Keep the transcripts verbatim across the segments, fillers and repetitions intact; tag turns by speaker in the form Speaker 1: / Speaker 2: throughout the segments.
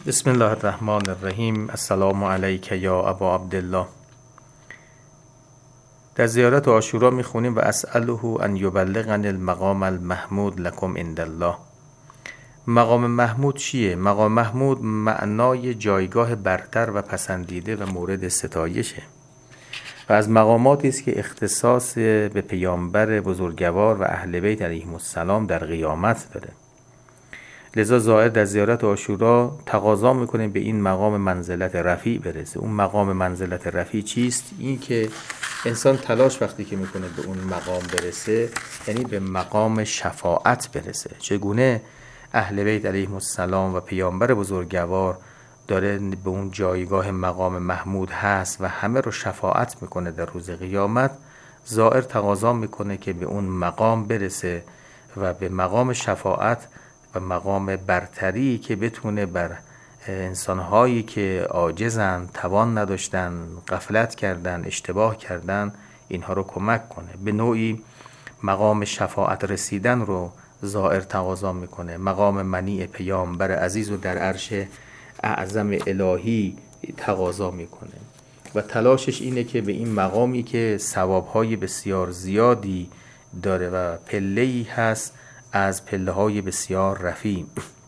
Speaker 1: بسم الله الرحمن الرحیم. السلام علیک یا ابا عبدالله. در زیارت عاشورا میخونیم و اسأله ان یبلغنی المقام المحمود لکم عند الله. مقام محمود چیه؟ مقام محمود معنای جایگاه برتر و پسندیده و مورد ستایشه و از مقاماتی است که اختصاص به پیامبر بزرگوار و اهل بیت علیهم السلام در قیامت داره. لذا زائر در زیارت عاشورا تقاضا میکنه به این مقام منزلت رفیع برسه. اون مقام منزلت رفیع چیست؟ این که انسان تلاش وقتی که میکنه به اون مقام برسه، یعنی به مقام شفاعت برسه. چگونه اهل بیت علیهم السلام و پیامبر بزرگوار داره به اون جایگاه مقام محمود هست و همه رو شفاعت میکنه در روز قیامت، زائر تقاضا میکنه که به اون مقام برسه و به مقام شفاعت و مقام برتری که بتونه بر انسانهایی که عاجزن، توان نداشتن، غفلت کردن، اشتباه کردن، اینها رو کمک کنه. به نوعی مقام شفاعت رسیدن رو زائر تقاضا میکنه. مقام منیع پیامبر عزیز رو در عرش اعظم الهی تقاضا میکنه و تلاشش اینه که به این مقامی که ثوابهای بسیار زیادی داره و پله‌ای هست از پله های بسیار رفیع،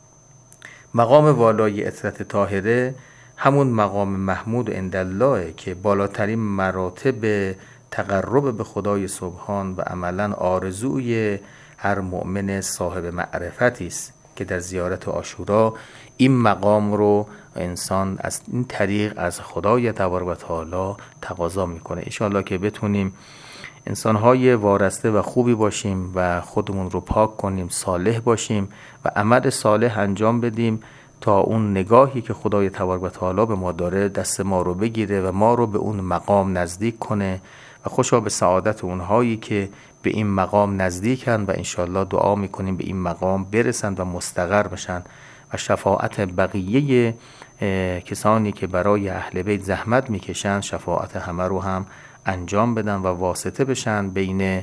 Speaker 1: مقام والای عطرت طاهره همون مقام محمود عند الله که بالاترین مراتب تقرب به خدای سبحان و عملا آرزوی هر مؤمن صاحب معرفتی است که در زیارت عاشورا این مقام رو انسان از این طریق از خدای تبارک و تعالی تقاضا میکنه. ان شاء الله که بتونیم انسان‌های وارسته و خوبی باشیم و خودمون رو پاک کنیم، صالح باشیم و عمل صالح انجام بدیم تا اون نگاهی که خدای تبارک و تعالی به ما داره دست ما رو بگیره و ما رو به اون مقام نزدیک کنه و خوشا به سعادت اونهایی که به این مقام نزدیکن و انشالله دعا میکنیم به این مقام برسن و مستقر بشن و شفاعت بقیه کسانی که برای اهل بیت زحمت میکشن شفاعت همه رو هم انجام بدن و واسطه بشن بین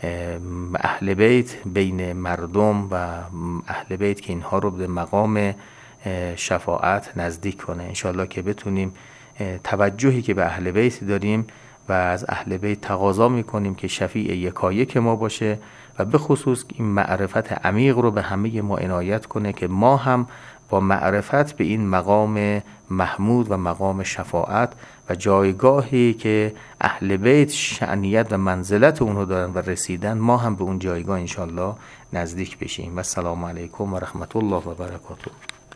Speaker 1: اهل بیت، بین مردم و اهل بیت که اینها رو به مقام شفاعت نزدیک کنه. انشالله که بتونیم توجهی که به اهل بیت داریم و از اهل بیت تقاضا میکنیم که شفیع یکایک ما باشه و به خصوص این معرفت عمیق رو به همه ما عنایت کنه که ما هم با معرفت به این مقام محمود و مقام شفاعت و جایگاهی که اهل بیت شأنیت و منزلت اونو دارن و رسیدن، ما هم به اون جایگاه انشالله نزدیک بشیم. و السلام علیکم و رحمت الله و برکاته.